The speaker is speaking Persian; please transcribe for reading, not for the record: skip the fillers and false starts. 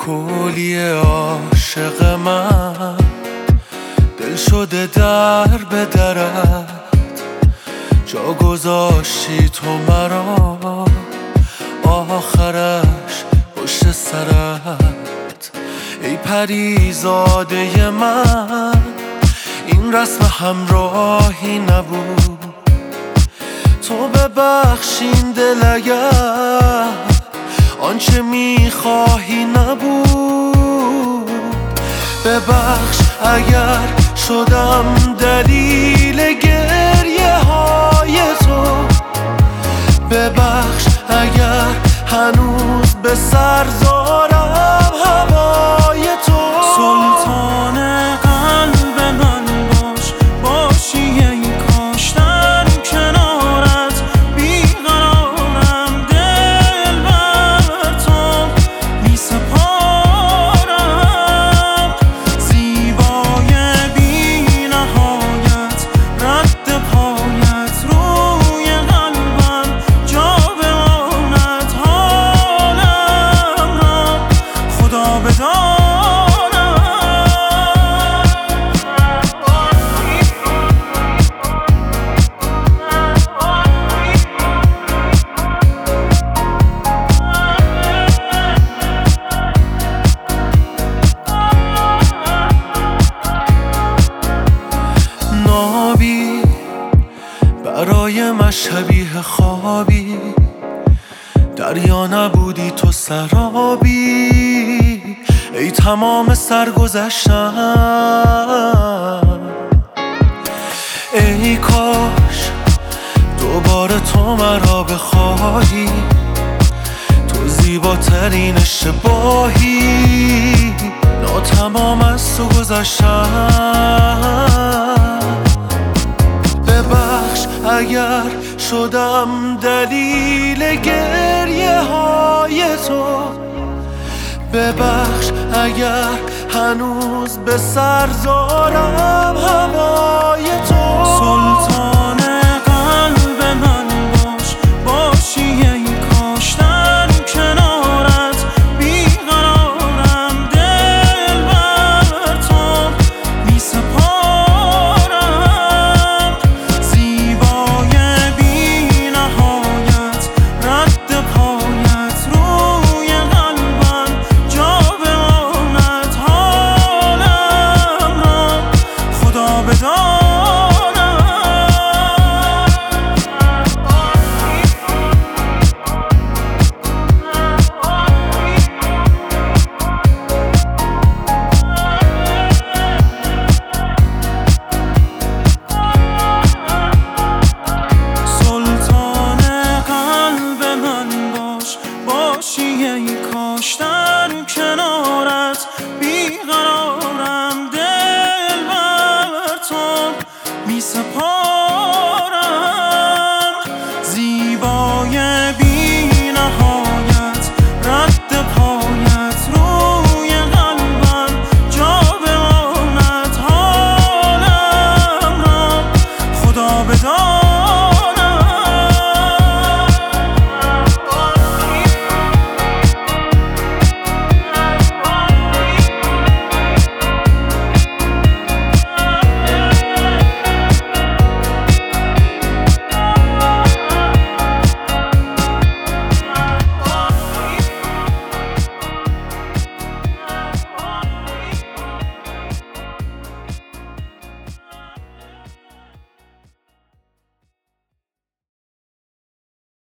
کلی عاشق من دل شده در به درت، جا گذاشتی تو مرا آخرش پشت سرت. ای پریزاده من این رسم همراهی نبود، تو ببخشین دل اگر آنچه میخواهی نبود. ببخش اگر شدم دلیل گریه های تو، ببخش اگر هنوز به سر دارم هوای تو. سلطان قلب من باش، باشی ای کاش در کنارت بیقرارم، دل بر تو می سپارم. زیبای بی نهایت رد پایت روی قلبم جا بماند، حالم را خدا بداند. نابی برای من شبیه خوابی، دریا نبودی تو سرابی. ای تمام سرگذشتم، ای کاش دوباره تو مرا بخواهی، تو زیباترین اشتباهی. ناتمام از تو گذشتم، ببخش اگر شدم دلیل گریه های تو، ببخش اگر هنوز به سر دارم هوای تو. سلطان